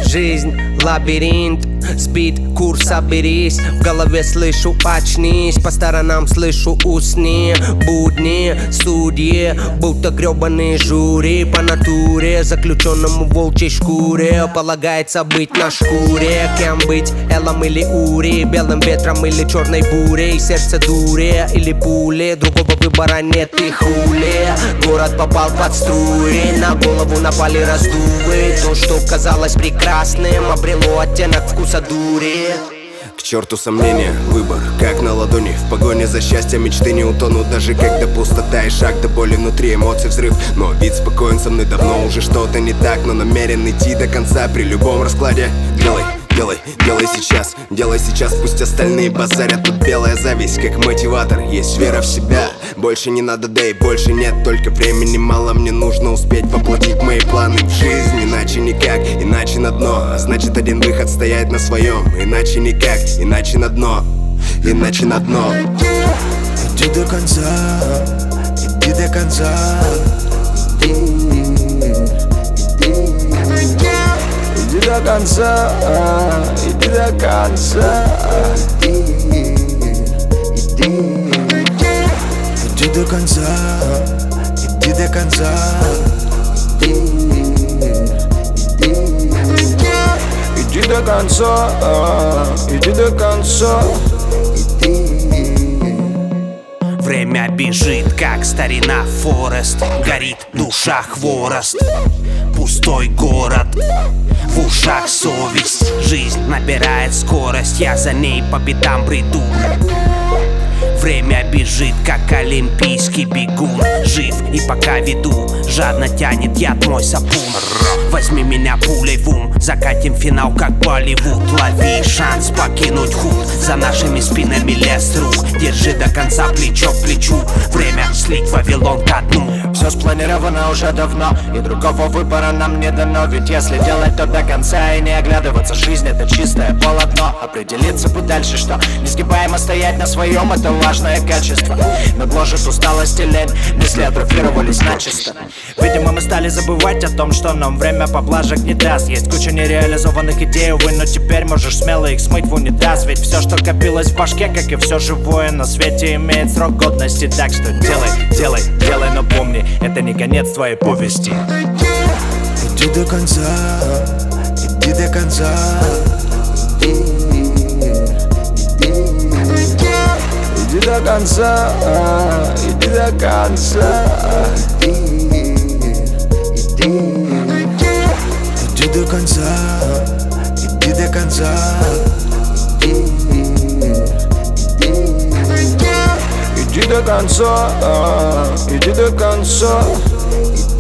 Жизнь лабиринт, сбит курс, соберись. В голове слышу очнись, по сторонам слышу усни. Будни, судьи, будто гребаные жюри. По натуре, заключенному в волчьей шкуре, полагается быть на шкуре. Кем быть, Эллом или Ури, белым ветром или черной бурей. Сердце дуре или пули, другого выбора нет и хули. Город попал под струи, на голову напали раздувы. То, что казалось прекрасным, обрело оттенок вкуса дури. К черту сомнения, выбор, как на ладони. В погоне за счастьем мечты не утонут. Даже когда пустота и шаг до боли внутри, эмоций взрыв. Но вид спокоен со мной давно, уже что-то не так. Но намерен идти до конца при любом раскладе. Делай сейчас, пусть остальные базарят. Тут белая зависть, как мотиватор. Есть вера в себя, больше не надо, да и больше нет. Только времени мало, мне нужно успеть воплотить мои планы в жизнь. Иначе никак, иначе на дно. А значит, один выход стоять на своем. Иначе никак, иначе на дно. Иначе на дно. Иди до конца, иди до конца. Иди до конца, иди до конца. Иди до конца, иди до конца. Иди до конца, иди до конца. Время бежит, как старина Форест. Горит душа хворост. Пустой город, в ушах совесть. Жизнь набирает скорость, я за ней по пятам бреду. Время бежит, как олимпийский бегун. Жив и пока веду, жадно тянет яд мой сапун. Возьми меня пулей в ум, закатим финал, как Болливуд. Лови шанс покинуть худ, за нашими спинами лес рук. Держи до конца плечо к плечу, время слить Вавилон ко дну. Все спланировано уже давно, и другого выбора нам не дано. Ведь если делать, то до конца и не оглядываться. Жизнь — это чистое полотно. Определиться бы дальше, что несгибаемо стоять на своем — это важное качество. Но гложет усталость и лень, мысли атрофировались начисто. Видимо, мы стали забывать о том, что нам время поблажек не даст. Есть куча нереализованных идей, увы, но теперь можешь смело их смыть в унитаз. Ведь все, что копилось в башке, как и все живое на свете, имеет срок годности. Так что делай, но помни, это не конец твоей повести. Иди до конца, иди до конца. Иди до конца, иди до конца. Иди до конца, иди до конца. Иди до конца, иди до конца.